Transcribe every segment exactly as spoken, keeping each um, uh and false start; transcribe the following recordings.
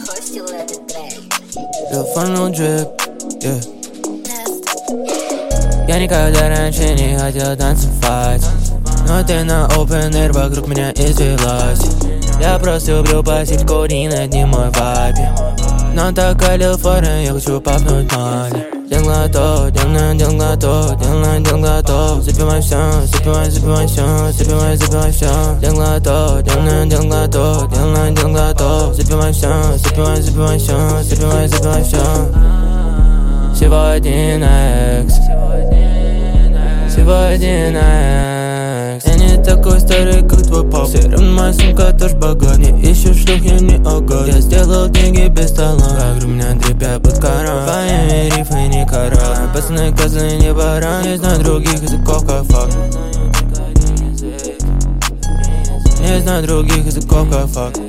захостил этот трек. Телефонный джип, yeah. Я никогда раньше не хотел танцевать, но ты на open air вокруг меня извелась. Я просто люблю пассив курин, это не мой вайб. Но так Калифорния, я хочу папнуть мали. Дел готов, дел дел готов, дел дел готов. Запивай все, запивай, запивай все, запивай, запивай все. Дел готов, дел дел готов, дел дел готов. Запивай все, запивай, запивай все, запивай, запивай все. Всего один экс, всего один экс. Я не такой старый, как твой пап. Все равно моя сумка тоже богат. Не ищу шлюх, я не агат. Я сделал деньги без таланта. Вокруг меня дребят под Коран. Твоими рифы не Коран. Пацаны, козлы, не баран. Не знаю других языков, как факт. Не знаю других языков, как факт.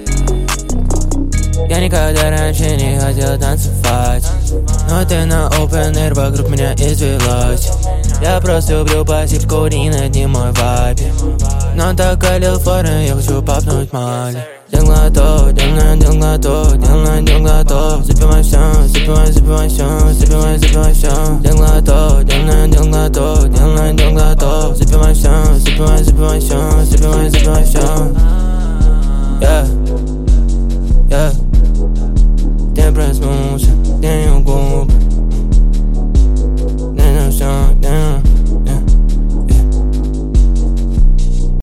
Я никогда раньше не хотел танцевать, но ты на open air вокруг меня извелась. Я просто люблю пассив курин, это не мой вайб. Но так Калифорния, я хочу папнуть мали. Дел готов, дел дел готов, дел дел готов. Запивай все, запивай, запивай все, запивай, запивай все. Дел готов, дел дел готов, дел дел готов. Запивай все, запивай, запивай все, запивай, запивай все. Yeah.